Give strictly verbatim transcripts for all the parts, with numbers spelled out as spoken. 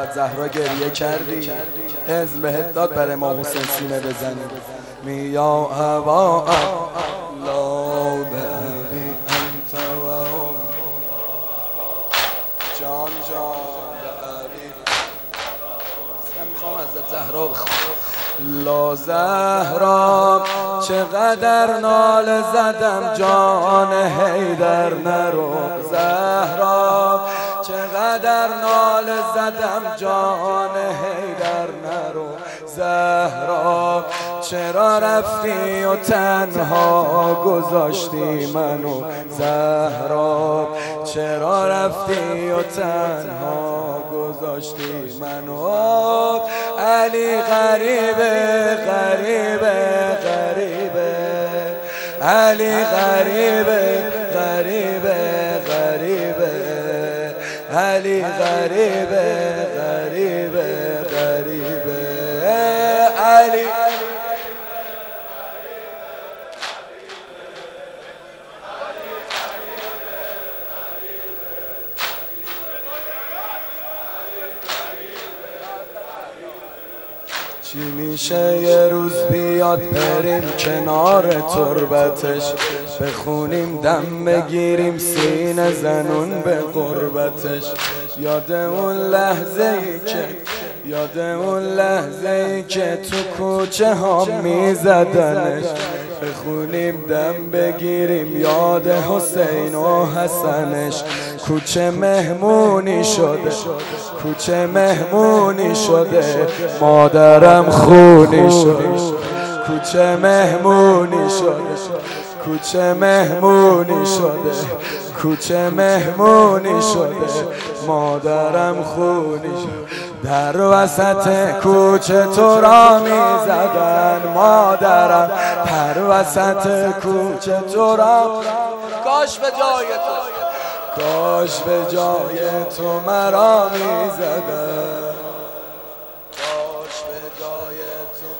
حضرت زهرا گریه کردی، اذن بهت داد برای ما حسین سینه بزنی. میا هوا لا به ابی انت و ام جان جان به ابی. میخوام حضرت زهرا بخوام. لا زهرا چقدر ناله زدم جان حیدر نرو. زهرا چقدر ناله زدم جان حیدر نرو. زهرا چرا رفتی و تنها گذاشتی منو. زهرا چرا رفتی و تنها گذاشتی منو. علی غریبه غریبه غریبه، علی غریبه غریبه غریبه، علی غریبه غریبه غریبه، علی چی میشه یه روز بیاد بریم کنار تربتش، بخونیم دم بگیریم سینه زنون به قربتش. یاد اون لحظه ای که یاد اون لحظه ای که تو کوچه ها میزدنش، بخونیم دم بگیریم یاد حسین و حسنش. کوچه مهمونی شده، کوچه مهمونی شده، مادرم خونی شده. کوچه مهمونی شده، کوچه مهمونی شده، کوچه مهمونی شده، مادرم خونی شده. در وسط کوچه تو را می زدن مادرم، در وسط کوچه تو را. کاش به جای تو، کاش به جای تو مرا می زدن، کاش به جای تو.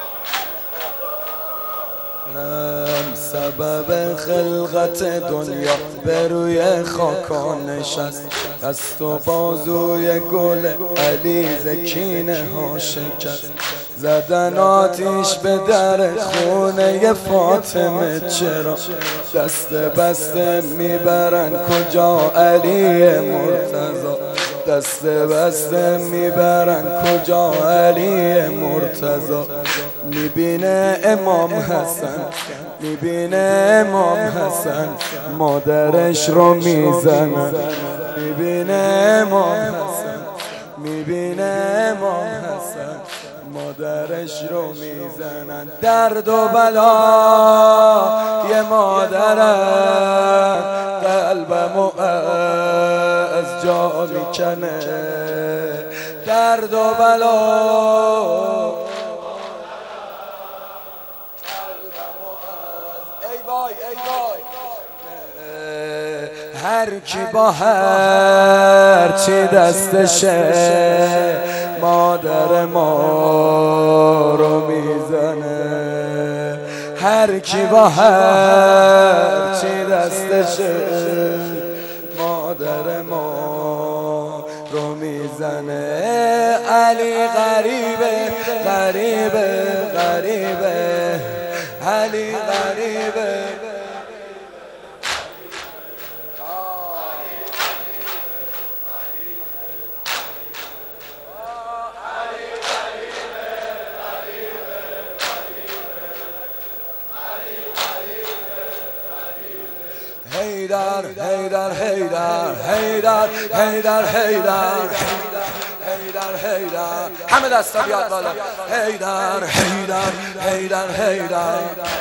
نم سبب خلقت دنیا به روی خاکا نشست، دست و بازوی گل علی زکینه ها شکست. زدن آتیش به در خونه فاطمه، چرا دست بسته میبرن کجا علی مرتضی. دست بسته میبرن کجا علی مرتضی. میبینه امام حسن، میبینه امام حسن مادرش رو میزنن. میبینه امام حسن، میبینه امام حسن مادرش رو میزنن. درد و بلا یه مادرم قلبمو از جا میکنه. درد و بلا هر کی با هر چی دستشه مادر ما رو میزنه. هر کی با هر چی دستشه مادر ما رو میزنه. علی غریبه غریبه غریبه، علی غریبه. حیدر حیدر حیدر حیدر حیدر حیدر حیدر حیدر، همه دستا بیاد بالا. حیدر حیدر حیدر حیدر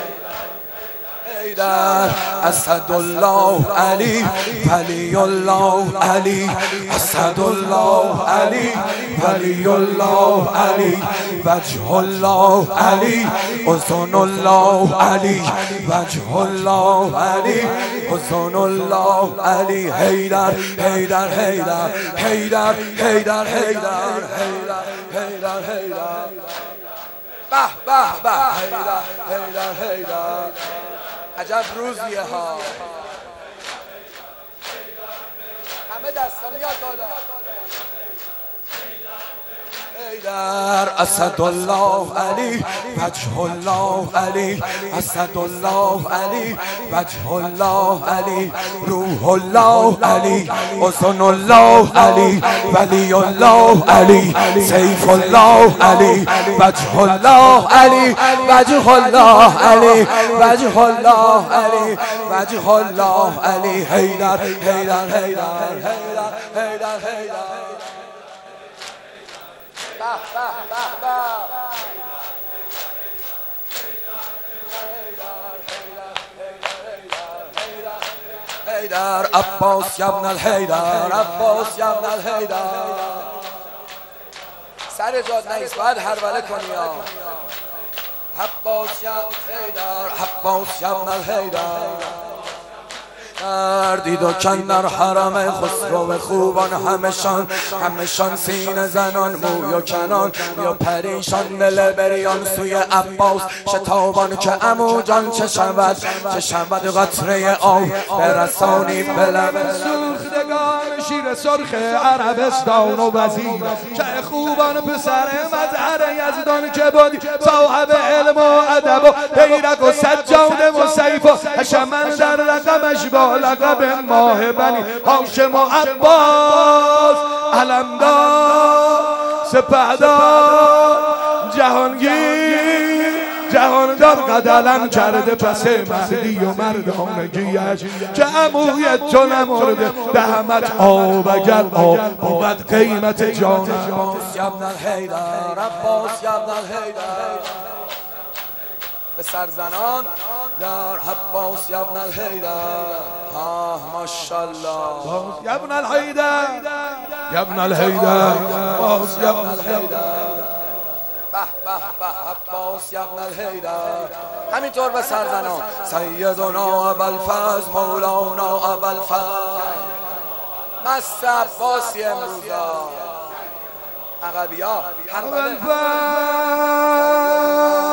حیدر، اسدالله علی ولی الله علی، اسدالله علی ولی الله علی، وجه الله علی اذن الله علی، وجه الله علی اذن الله علی. حیدر حیدر حیدر حیدر حیدر حیدر حیدر حیدر، به به به. حیدر حیدر حیدر، عجب روزیه ها. همه دستا میاد بالا. حیدر اسد الله علی وجه الله علی اسد الله علی وجه الله علی روح الله علی حسن الله علی ولی الله علی سیف الله علی وجه الله علی وجه الله علی وجه الله علی وجه الله علی حیدر حیدر حیدر حیدر حیدر حیدر حیدر عباس یا ابن الحیدر عباس یا ابن الحیدر سر جاد نیست باید هربله کنی ها عباس یا حیدر عباس یا ابن الحیدر دید و کن در حرم خسرو خوبان همشان همشان سینه زنان موی و کنان یا پریشان دل بریان سوی عباس شتابان که عمو جان چه شود چه شود قطره آب برسانی به لب سوختگان شیر سرخ عربستان و وزیر چه خوبان پسر مظهر یزدان که بودی صاحب علم و ادب و حیرک و سجاد و سیف و حشمن در رقمش با لقب ماه بنی هاشم و عباس علمدار سپهدار جهانگیر جهاندار قدلم کرده پس مهدی و مردانگیش که عموی تو نمرده دهمت آب اگر آب بود قیمت جان عباس یا ابن الحیدر عباس یا ابن الحیدر به سرزنان در عباس یا ابن الحیدر آه ماشاءالله یا ابن الحیدر یا ابن الحیدر عباس یا ابن الحیدر به به به عباس یا ابن الحیدر همینطور به سرزنان سیدنا ابوالفضل مولانا ابوالفضل مست عباسی امروزا عقبی ها ابوالفضل